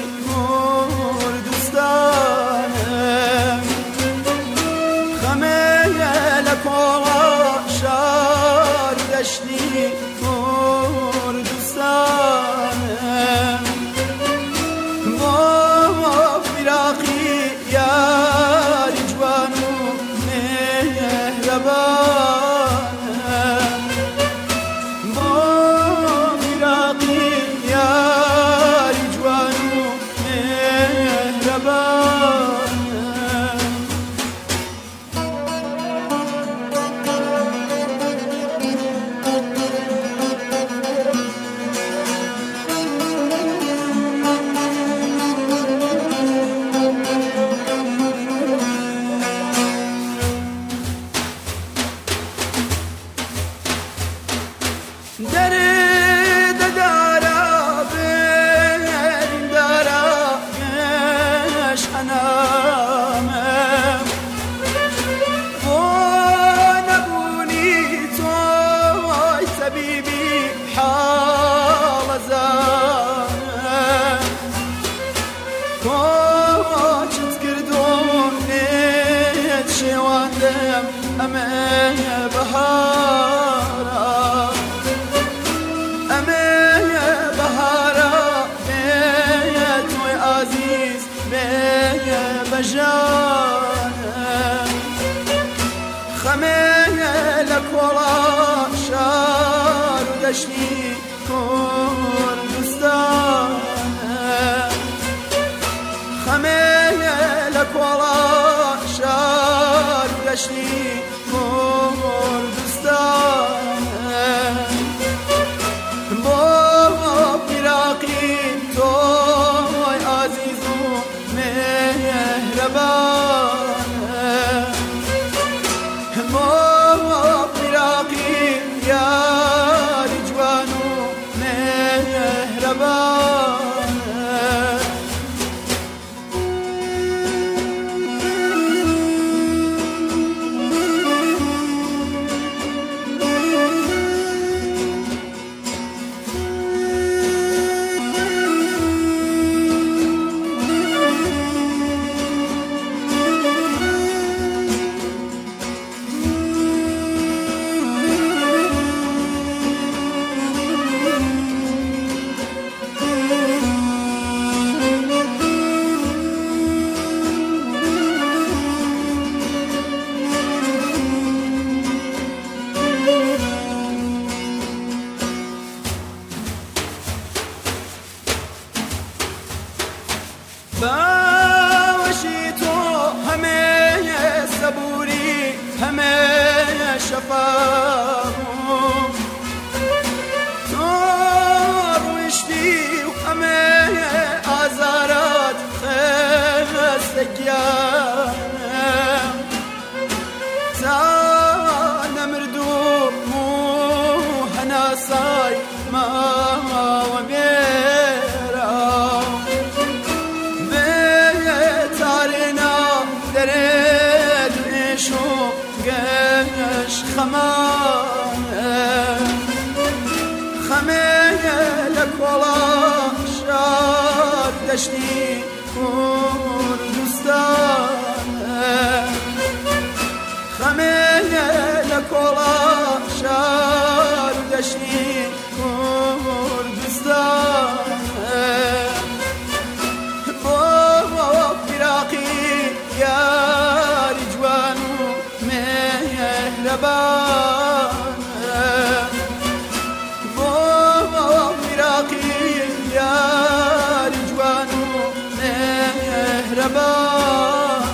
کردستانم خمه لکولا شار دشتی کردستانم با فراقی یاری جوان و مهربانم با فراقی یاری جوان و مهربانم درد دارا برین دارا مشحنامم و نبونی توی طبیبی حال زانم کچت کردونیت شواندم امه بهارا بجانم خمه لکولا شار و دشتی کردستانم خمه لکولا شار و دشتی کردستانم با فراقی توی عزیز و مهربانم با فراقی یاری جوان و مهربانم باوشی تو همه صبوری همه شفاهم تو روشتی و همه آزارات خستگیانم تا نمردم و هناسای ما و خمانم خمه لکولا شار دشتی کردستانم خمه لکولا شار دشتی کردستانم با فراقی یاری جوان و مهربانم با فراقی یاری جوان و مهربانم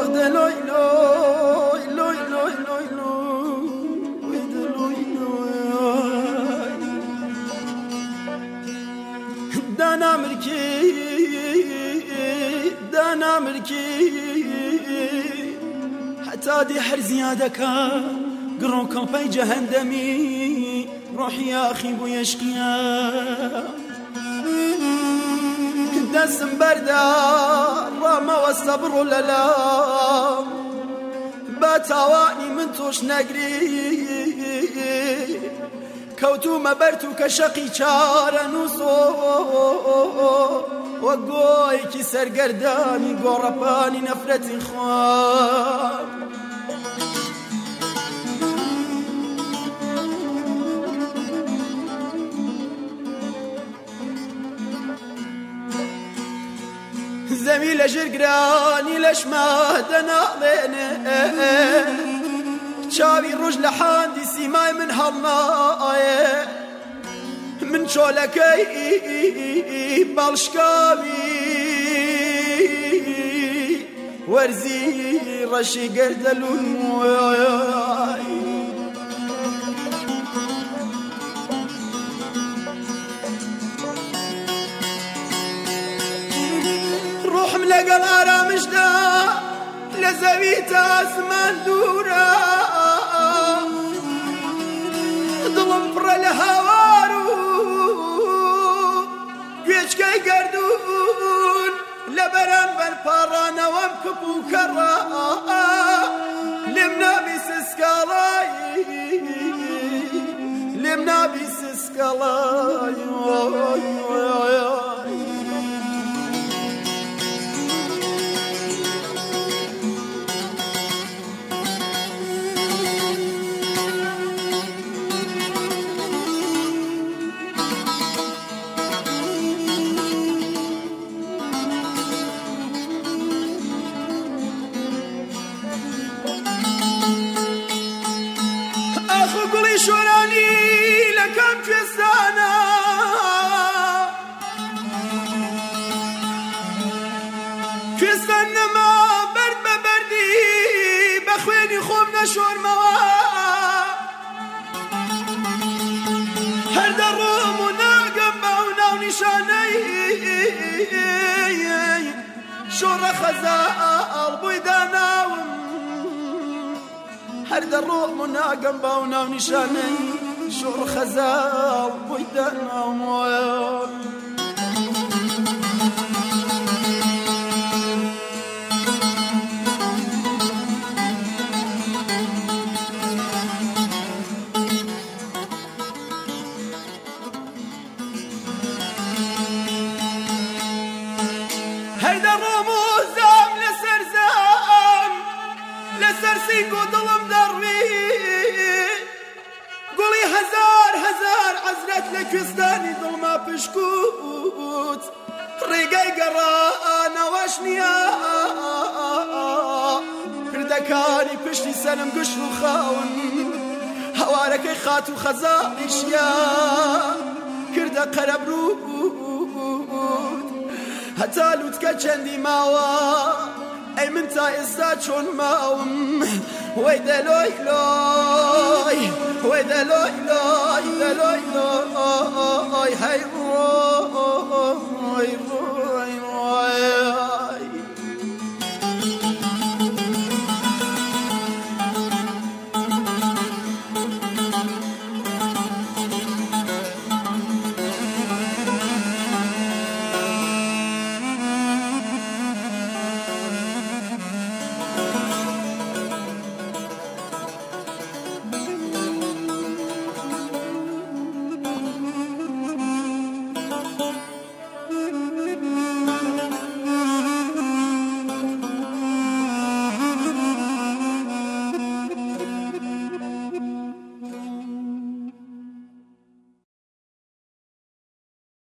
دلوي لوي لوي لوي لوي لوي دلوي لوي دانا ملكي حتى دي حر زيادك قرون كامباي جهندمي روحي يا أخي بو يشقيا دسم بردا راما والصبر للا باتواني من توش نقري كوتو مبرتو كشقي چار نوسو وقوي كي سرقرداني قرباني نفرتي خوان زميل جرقراني لش ما دناليني شاوي الرجل حاندي سيماي من هالناي من شولكي بالشكاوي ورزي رشي قردلون موي روح ملقى الارامش دا لزويت اسمان دورا ظلم فر الهوارو قيش كي قردون لبران بالبارانا وامكبو كرا لمنا بسسكالاي لمنا بسسكالاي قولي شوراني لكم في السنة في السنة ما برد ببردي بخويني خومنا شور موا هرد الروم وناقم باونا ونشاني شور خزال بويدانا هرد الروح مناقم باونا ونشاني شور خزال بويدانا ومويل هرد الروح زام لسر زام لسر سيقو ظلم قولي هزار عزلت لكستاني ظلمة بشكوت ريقاي قرانا واشنيا كردكاني بشتي سلم قشر وخاون هوارك خاتو خزار اشيا كردا قرب رود هتالو تكتشندي ماوا اي من تا استاچون ماوم ويدا لوي لوي ويدا لوي لوي لوي لوي هاي روي